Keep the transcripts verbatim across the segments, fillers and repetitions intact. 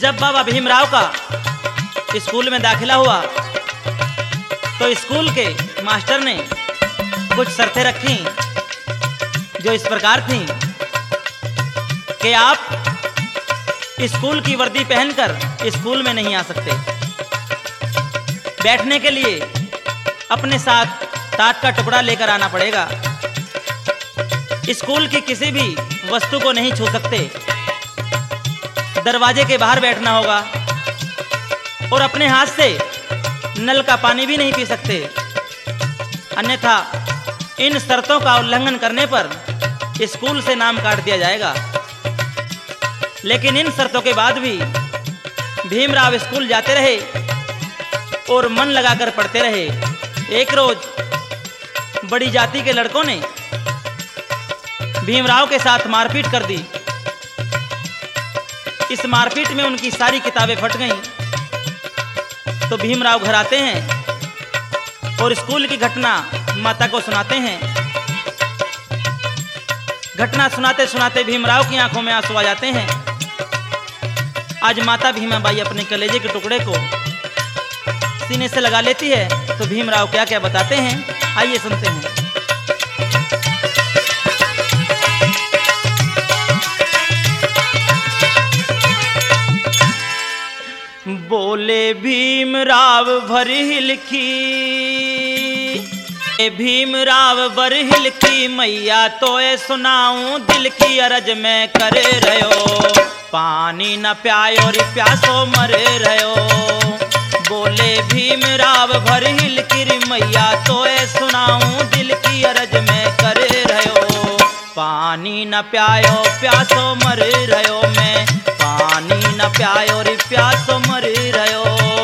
जब बाबा भीमराव का स्कूल में दाखिला हुआ तो स्कूल के मास्टर ने कुछ शर्तें रखी जो इस प्रकार थीं कि आप स्कूल की वर्दी पहनकर स्कूल में नहीं आ सकते। बैठने के लिए अपने साथ टाट का टुकड़ा लेकर आना पड़ेगा। स्कूल की किसी भी वस्तु को नहीं छू सकते। दरवाजे के बाहर बैठना होगा और अपने हाथ से नल का पानी भी नहीं पी सकते, अन्यथा इन शर्तों का उल्लंघन करने पर स्कूल से नाम काट दिया जाएगा। लेकिन इन शर्तों के बाद भी भीमराव स्कूल जाते रहे और मन लगाकर पढ़ते रहे। एक रोज बड़ी जाति के लड़कों ने भीमराव के साथ मारपीट कर दी। इस मारपीट में उनकी सारी किताबें फट गईं। तो भीमराव घर आते हैं और स्कूल की घटना माता को सुनाते हैं। घटना सुनाते सुनाते भीमराव की आंखों में आंसू आ जाते हैं। आज माता भीमाबाई अपने कलेजे के टुकड़े को सीने से लगा लेती है तो भीमराव क्या क्या बताते हैं, आइए सुनते हैं। बोले भीमराव भरहिल की, भीमराव बरहिल की मैया तोए सुनाऊं दिल की अरज में करे रहो, पानी न प्यायो रे प्यासो मरे रहो। बोले भीमराव भरहिल की मैया तोए सुनाऊं दिल की अरज में करे रहो, पानी न प्यायो प्यासो मरे रहो। मैं पानी न प्यायो रे प्यासो मरे रहो।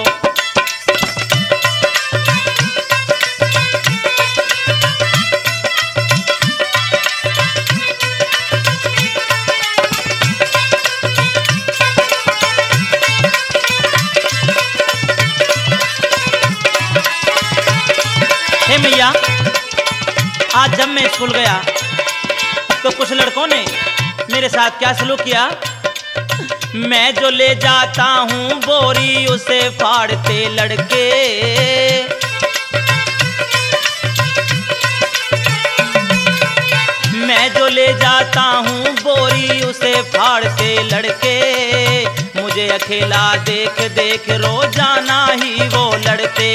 हे मैया, आज जब मैं स्कूल गया तो कुछ लड़कों ने मेरे साथ क्या सलूक किया। मैं जो ले जाता हूँ बोरी उसे फाड़ते लड़के, मैं जो ले जाता हूँ बोरी उसे फाड़ते लड़के, मुझे अकेला देख देख रोजाना ही वो लड़ते।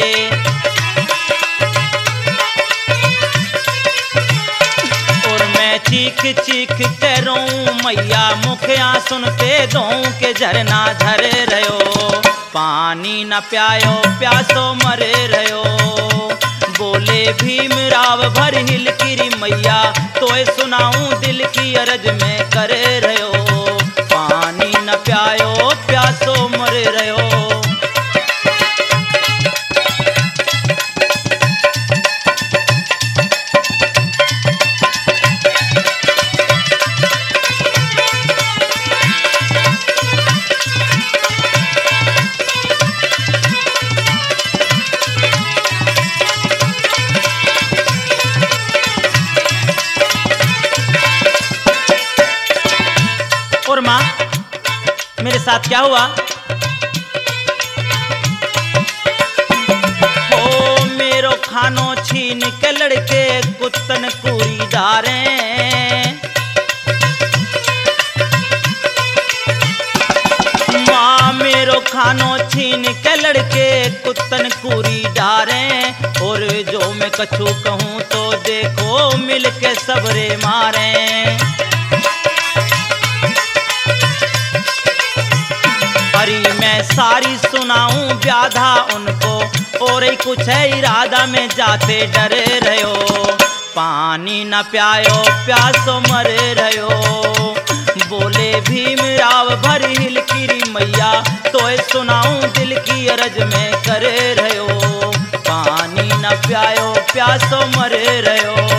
चीख चीख के रोऊं मैया मुखिया सुनते दों के झरना झरे रहो, पानी न प्यायो प्यासो मरे रहो। बोले भीमराव भरहिल की मैया तोए सुनाऊं दिल की अरज में करे रहो, पानी न प्यायो प्यासो मरे रहो। और माँ, मेरे साथ क्या हुआ? ओ मेरो खानो छीन के लड़के कुत्तन कुरी डारे, माँ मेरो खानो छीन के लड़के कुत्तन कुरी डारे, और जो मैं कछु कहूँ तो देखो मिल के सबरे मारे। हरी मैं सारी सुनाऊं व्याधा उनको और ही कुछ है इरादा में जाते डरे रहो, पानी न प्यायो प्यासो मरे रहो। बोले भीमराव भरहिल की मैया तोए सुनाऊं दिल की अरज में करे रहो, पानी न प्यायो प्यासो मरे रहो।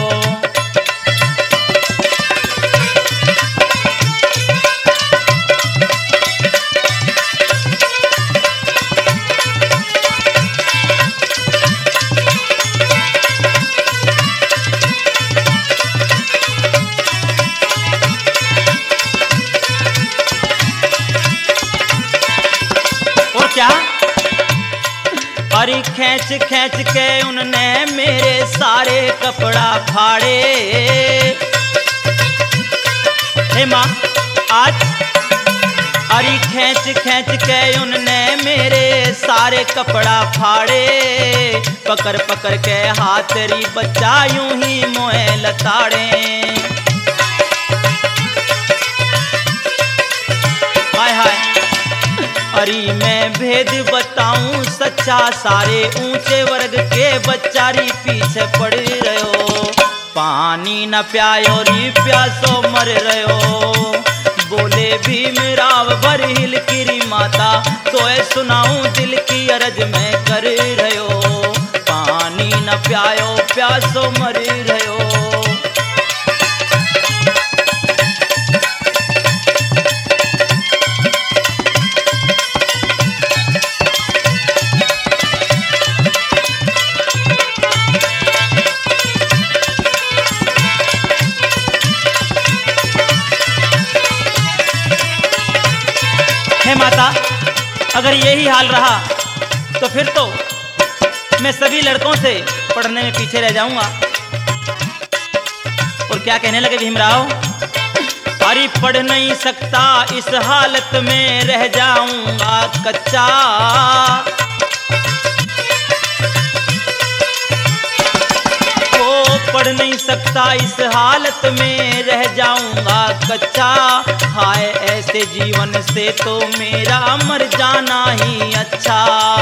खींच खींच के उनने मेरे सारे कपड़ा फाड़े। हे माँ आज अरे खींच खींच के उनने मेरे सारे कपड़ा फाड़े। पकड़ पकड़ के हाथ री बच्चा यूं ही मोए लताड़े। हाय हाय अरे मैं भेद बताऊं सच्चा, सारे ऊंचे वर्ग के बच्चारी पीछे पड़ रहो। पानी न प्यायो री प्यासो मर रहो। बोले भीम राव भर हिल की माता, तोए सुनाऊं दिल की अरज में कर रहो। पानी न प्यायो प्यासो मर रहो। हे माता अगर यही हाल रहा तो फिर तो मैं सभी लड़कों से पढ़ने में पीछे रह जाऊंगा। और क्या कहने लगे भीमराव, अरे पढ़ नहीं सकता इस हालत में रह जाऊंगा कच्चा। ओ पढ़ नहीं सकता इस हालत में रह जाऊंगा कच्चा। हाय ऐसे जीवन से तो मेरा मर जाना ही अच्छा।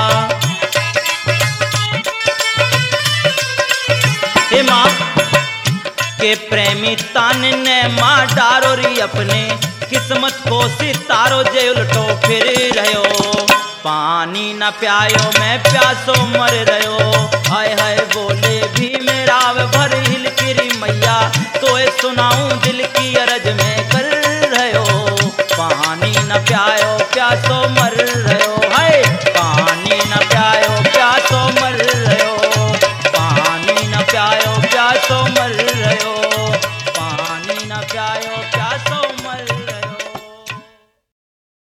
हे माँ के प्रेमी तान ने माँ डारो री अपने किस्मत को सितारो जे उल्टो फिर रहो। पानी न प्यायो मैं प्यासो मर रहो। हाय हाय बोले भीम राव भर हिल की मैया, तोए सुनाऊं दिल की अरज में कर रहो। पानी न प्यायो प्यासो